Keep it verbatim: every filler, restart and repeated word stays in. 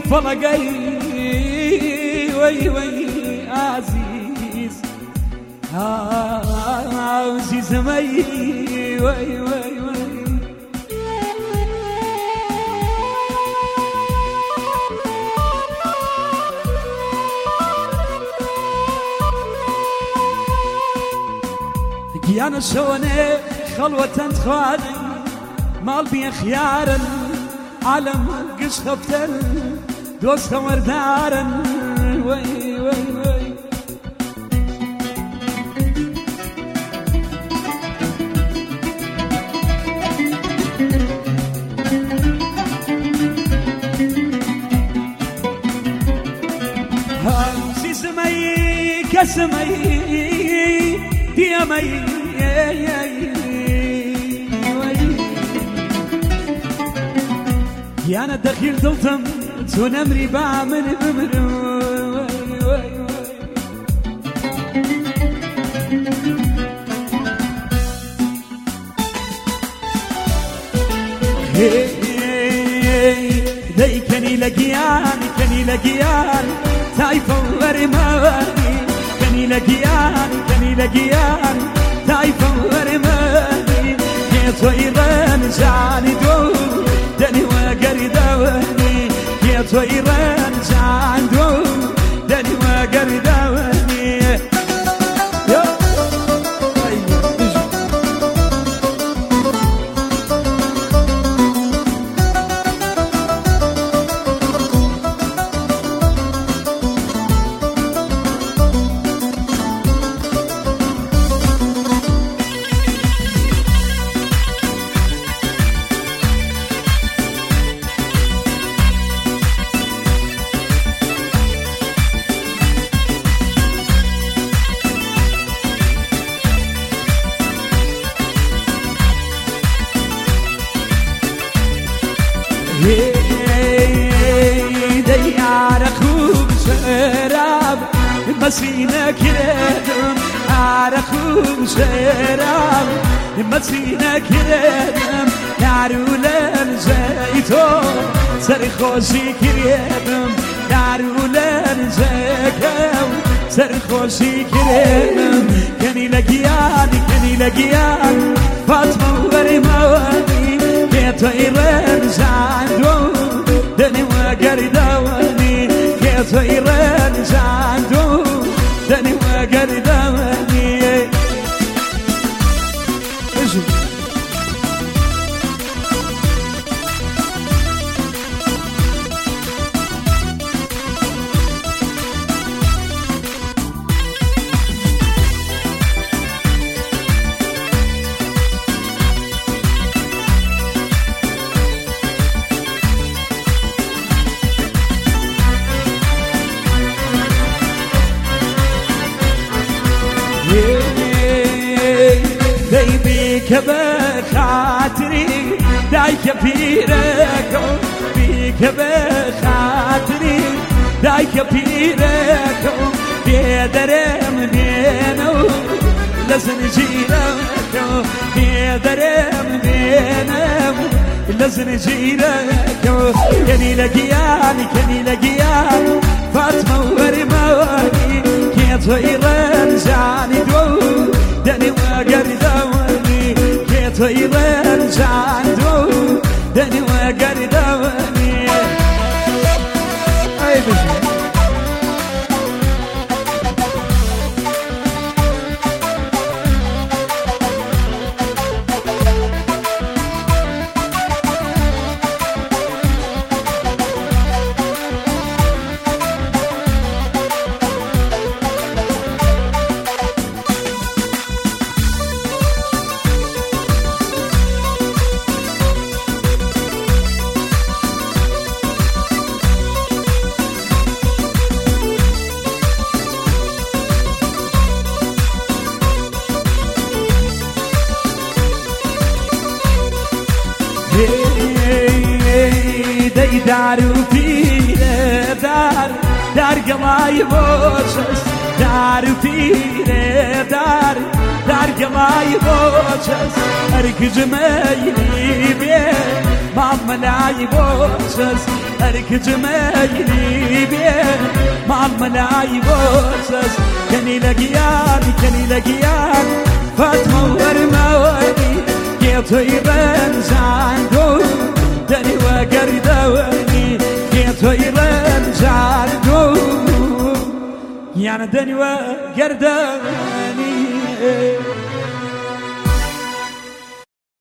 فلقي وي وي عزيز عزيز مي وي وي وي يانا شوني خلوة خواني مال بي خيارا عالم قش خفتن دوست وردارا وي وي وي هاوسي سمي كسمي ديامي يا أنا دخيل دلتم تون أمري بعمل بمرو دي كني لقيان كني لقيان تايفة ورماني كني لقيان كني لقيان تايفة ورماني كيتو إيران جاني دو دني وقري دواني كيتو إيران جان دو دني وقري دواني ديار خوب شراب مسينا كردم عار خوب شراب مسينا كردم دارولن زيتو سر خوشي كردم دارولن زيتو سر خوشي كردم كني لقيان كني لقيان فاطمة ورماني كيتو إيران زاندو دني وقري دواني كيتو إيران زاندو دني وقري دواني بيك بخاطري دايك بيركو بيك بخاطري دايك بيركو بيدرم بينو لازم جيركو بيدرم بينو لازم جيركو كني لقياني كني لقياني فاطمة ورماني كيتو إيران جاني دو دني وقري دواني كيتو إيران جاني دو دني وقري دواني أي بشي دي دارو فينا دار دار قماي بوشس دارو فينا دار دار قماي بوشس اركز ميلي بيه مع ملاي بوسس أركج ميلي بيه مع ملاي بوسس كني لقيان كني لقيان فاتمة ورمواني كيتو يبان زاندو دني وقردواني كيتو يبان زاندو يعني دني وقردواني